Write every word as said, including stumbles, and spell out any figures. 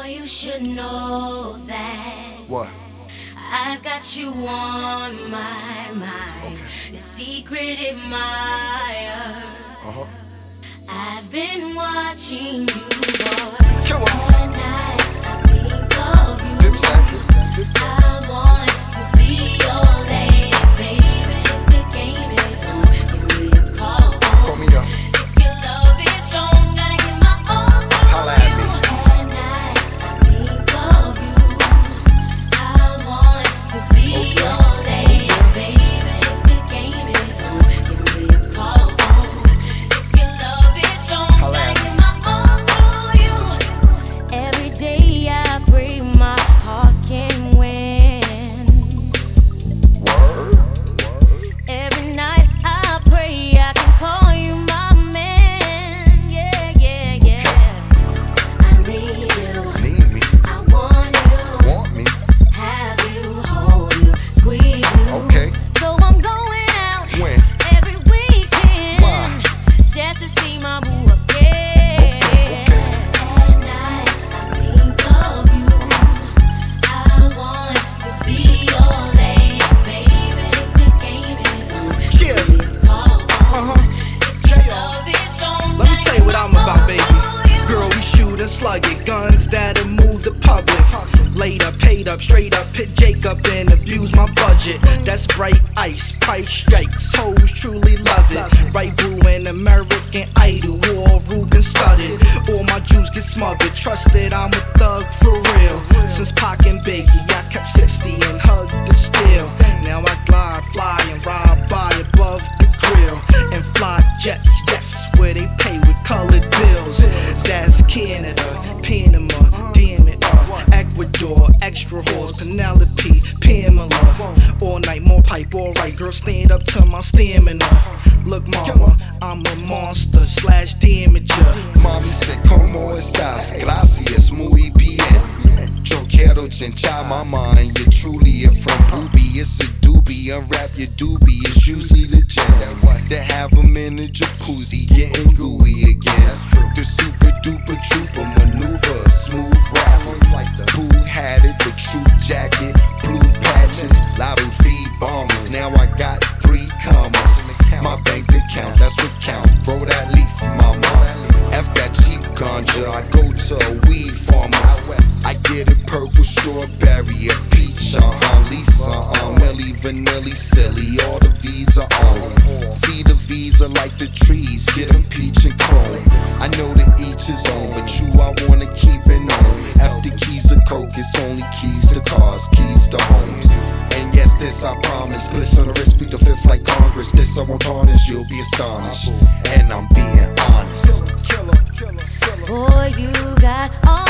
Boy, you should know that What? I've got you on my mind. Okay. Your secret admirer. Uh-huh. I've been watching you, boy. Come on. At night, I think of you. Dipset. I want to be your lady, baby. If the game is on, give me a call. Call me up. If your love is strong, gotta give my all to Holla at me. you. At night, I think of you. I want to be your lady, baby. If the game is on, give me a call. If your love is strong, Holla gotta at me. give my all to you. Every day I pray my heart can win. Word. Every night I pray I can call you my man. Yeah, yeah, yeah. I need you. Need me. I want you. Want me. Have you, hold you, squeeze you. Okay. So I'm going out When? every weekend. Why? Just to see my boo again. Okay, okay. At night I think of you. I want to be your lady, baby. If the game is on, Yeah. give me a call. Uh-huh. If your love is strong, Let me tell you what I'm about, baby. Girl, we shoot and slug it. Guns that'll move the public. Laid up, paid up, straight up, hit Jacob and abuse my budget. That's bright ice, price strikes. Hoes truly love it. Right blue and American Idol, war Ruben studded. All my Jews get smothered. Trusted, I'm a thug for real. Since Pac and Biggie, I kept sixty and hugged the steel. Now I glide, fly, and ride by above the grill. And fly jets, yes, where they pay with colored bills. That's Canada, Panama, damn it, uh, Ecuador, extra horse, Penelope, Pamela. All night, more pipe, alright, girl, stand up to my stamina. Look, mama, I'm a monster slash damager. Mami se como estás, gracias, muy bien. Yo quiero chinchar my mind. You're truly a from Booby. It's a doobie, unwrap your doobie. It's usually the gems that have them in the jacuzzi, getting gooey again. The super duper trooper maneuver, smooth rapper. Boo had it, the true jacket, blue patches, lotto feed bombers. Now I got three commas. My bank account, that's what count. Roll that leaf, mama. F that cheap ganja. I go to a weed farmer. I get a purple strawberry, a peach, uh-huh, Lisa, uh, Millie, vanilla, silly, all the V's are on. See the V's are like the trees, get them peach and chrome. I know that each is on, but you I wanna keep it on. After keys of coke, it's only keys to cars, keys to homes. And yes, this I promise, glitz on the wrist, beat the fifth like Congress. This I won't tarnish, you'll be astonished. And I'm being honest. Boy, you got all